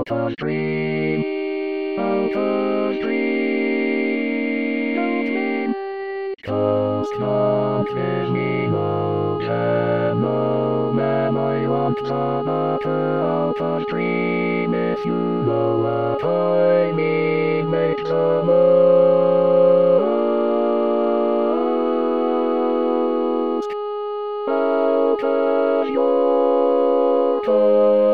a dream, out a dream. Ghost hunt with me, no jam, no man. I want the matter out a dream. If you know what I mean, make the most out of your time.